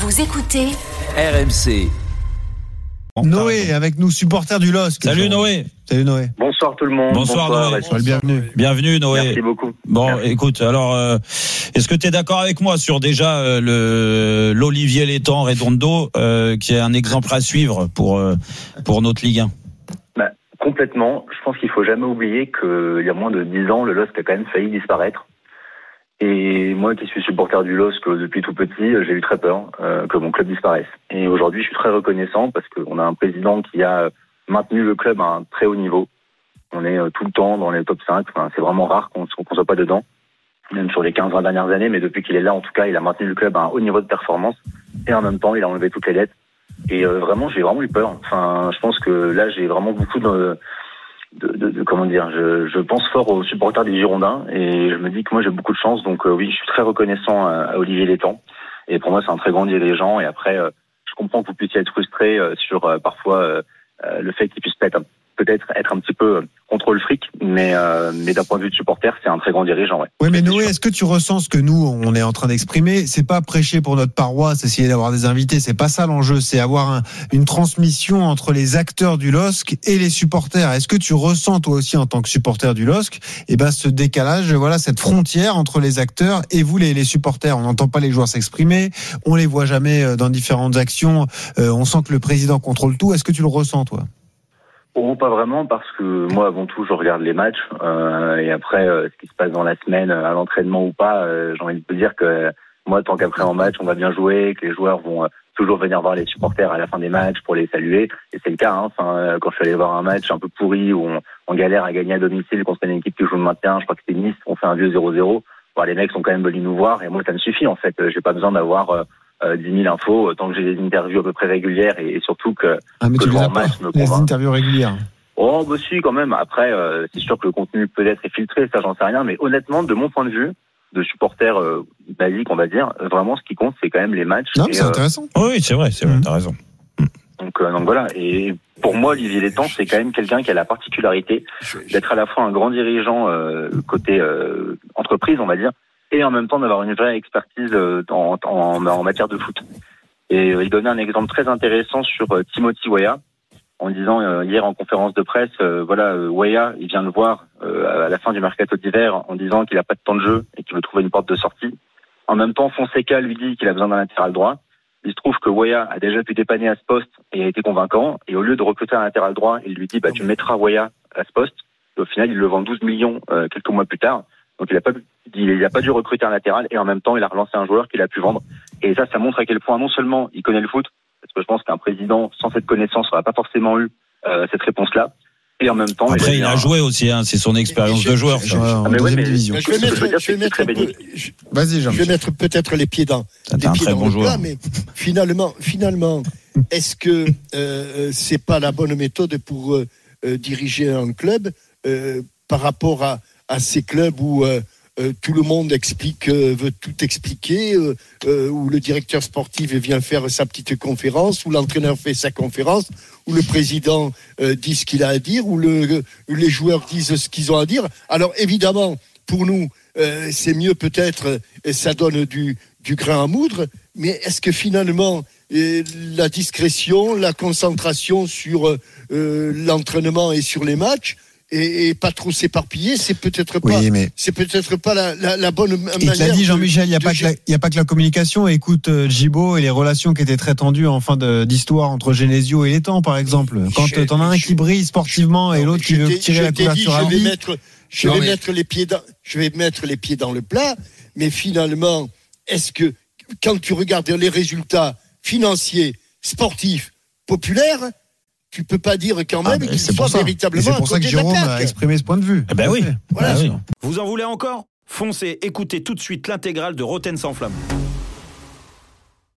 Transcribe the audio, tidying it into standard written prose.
Vous écoutez RMC. Noé avec nous, supporter du LOSC. Salut Noé. Salut Noé. Bonsoir tout le monde. Bonsoir Noé. Sois le bienvenu. Bienvenue Noé. Merci beaucoup. Bon, Merci. écoute, alors, est-ce que tu es d'accord avec moi sur déjà l'Olivier Létang Redondo, qui est un exemple à suivre pour notre Ligue 1? Complètement. Je pense qu'il faut jamais oublier qu'il y a moins de 10 ans, le LOSC a quand même failli disparaître. Et moi qui suis supporter du LOSC depuis tout petit, j'ai eu très peur que mon club disparaisse. Et aujourd'hui, je suis très reconnaissant parce qu'on a un président qui a maintenu le club à un très haut niveau. On est tout le temps dans les top 5. Enfin, c'est vraiment rare qu'on soit pas dedans, même sur les 15-20 dernières années. Mais depuis qu'il est là, en tout cas, il a maintenu le club à un haut niveau de performance. Et en même temps, il a enlevé toutes les dettes. Et vraiment, j'ai vraiment eu peur. Enfin, je pense que là, j'ai vraiment beaucoup de comment dire, je pense fort aux supporters des Girondins et je me dis que moi j'ai beaucoup de chance, donc oui, je suis très reconnaissant à Olivier Létang et pour moi c'est un très grand dirigeant. Et après je comprends que vous puissiez être frustré sur parfois le fait qu'il puisse peut-être être un petit peu contre le fric, mais d'un point de vue de supporter, c'est un très grand dirigeant. Ouais. Oui, mais Noé, est-ce que tu ressens ce que nous on est en train d'exprimer? C'est pas prêcher pour notre paroisse, essayer d'avoir des invités, c'est pas ça l'enjeu, c'est avoir une transmission entre les acteurs du LOSC et les supporters. Est-ce que tu ressens toi aussi en tant que supporter du LOSC, ce décalage, voilà, cette frontière entre les acteurs et vous les supporters? On n'entend pas les joueurs s'exprimer, on les voit jamais dans différentes actions, on sent que le président contrôle tout. Est-ce que tu le ressens toi? Oh, pas vraiment, parce que moi, avant tout, je regarde les matchs et après, ce qui se passe dans la semaine, à l'entraînement ou pas, j'ai envie de te dire que moi, tant qu'après en match, on va bien jouer, que les joueurs vont toujours venir voir les supporters à la fin des matchs pour les saluer. Et c'est le cas. Enfin, quand je suis allé voir un match un peu pourri où on galère à gagner à domicile contre une équipe qui joue le maintien, je crois que c'était Nice, on fait un vieux 0-0. Bon, les mecs sont quand même venus nous voir et moi, ça me suffit en fait. J'ai pas besoin d'avoir 10 000 infos, tant que j'ai des interviews à peu près régulières et surtout que tu le les as pas, match me les convainc. interviews régulières. Oh, bah si, quand même. Après, c'est sûr que le contenu peut-être est filtré, ça j'en sais rien, mais honnêtement, de mon point de vue, de supporter basique, on va dire, vraiment ce qui compte, c'est quand même les matchs. Non, et, c'est intéressant. Oui, c'est vrai, t'as raison. Donc voilà. Et pour moi, Olivier Létang, c'est quand même quelqu'un qui a la particularité d'être à la fois un grand dirigeant côté entreprise, on va dire, et en même temps d'avoir une vraie expertise en matière de foot. Et il donnait un exemple très intéressant sur Timothy Weah, en disant hier en conférence de presse, Weah, il vient le voir à la fin du mercato d'hiver en disant qu'il a pas de temps de jeu et qu'il veut trouver une porte de sortie. En même temps, Fonseca lui dit qu'il a besoin d'un latéral droit. Il se trouve que Weah a déjà pu dépanner à ce poste et a été convaincant. Et au lieu de recruter un latéral droit, il lui dit tu mettras Weah à ce poste. Et au final, il le vend 12 millions quelques mois plus tard. Donc il a pas dû recruter un latéral et en même temps, il a relancé un joueur qu'il a pu vendre. Et ça montre à quel point non seulement il connaît le foot, parce que je pense qu'un président sans cette connaissance n'aurait pas forcément eu cette réponse-là. Et en même temps, après, il a joué aussi, c'est son expérience de joueur. Vas-y, Jean. Je vais mettre peut-être les pieds dans le plat, mais finalement, est-ce que c'est pas la bonne méthode pour diriger un club par rapport à ces clubs où tout le monde veut tout expliquer, où le directeur sportif vient faire sa petite conférence, où l'entraîneur fait sa conférence, où le président dit ce qu'il a à dire, où les joueurs disent ce qu'ils ont à dire. Alors évidemment, pour nous, c'est mieux peut-être, ça donne du grain à moudre, mais est-ce que finalement, la discrétion, la concentration sur l'entraînement et sur les matchs, et pas trop s'éparpiller, c'est peut-être pas la bonne manière. Il te l'a dit, Jean-Michel, il y a pas que la communication. Écoute, Djibo et les relations qui étaient très tendues en fin d'histoire entre Genesio et Létang, par exemple. Quand t'en as un qui brille sportivement et l'autre qui veut tirer la couverture à vie. Je vais mettre les pieds dans le plat, mais finalement, est-ce que quand tu regardes les résultats financiers, sportifs, populaires, tu peux pas dire quand même qu'il soit véritablement. C'est pour ça que Jérôme a exprimé ce point de vue. Oui. Voilà. Oui. Vous en voulez encore ? Foncez, écoutez tout de suite l'intégrale de Roten sans flamme.